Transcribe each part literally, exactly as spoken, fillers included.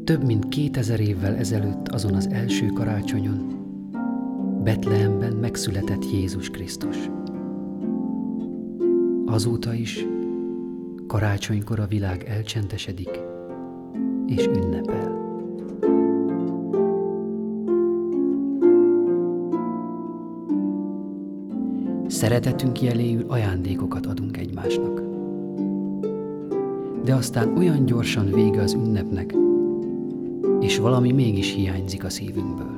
Több mint kétezer évvel ezelőtt azon az első karácsonyon Betlehemben megszületett Jézus Krisztus. Azóta is karácsonykor a világ elcsendesedik és ünnepel. Szeretetünk jeléül ajándékokat adunk egymásnak. De aztán olyan gyorsan vége az ünnepnek, és valami mégis hiányzik a szívünkből.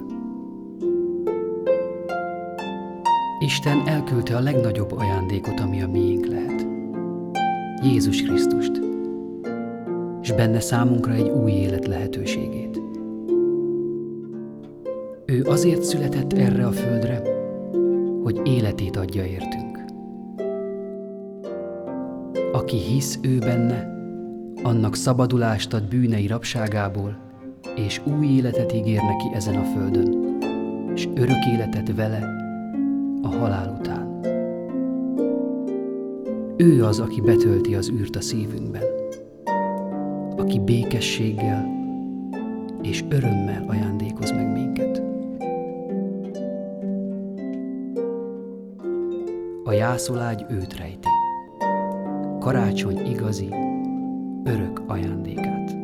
Isten elküldte a legnagyobb ajándékot, ami a miénk lehet. Jézus Krisztust, és benne számunkra egy új élet lehetőségét. Ő azért született erre a földre, hogy életét adja értünk. Aki hisz ő benne, annak szabadulást ad bűnei rabságából, és új életet ígér neki ezen a földön, és örök életet vele a halál után. Ő az, aki betölti az űrt a szívünkben, aki békességgel és örömmel ajándékoz meg minket. A jászolágy őt rejti, karácsony igazi, örök ajándékát.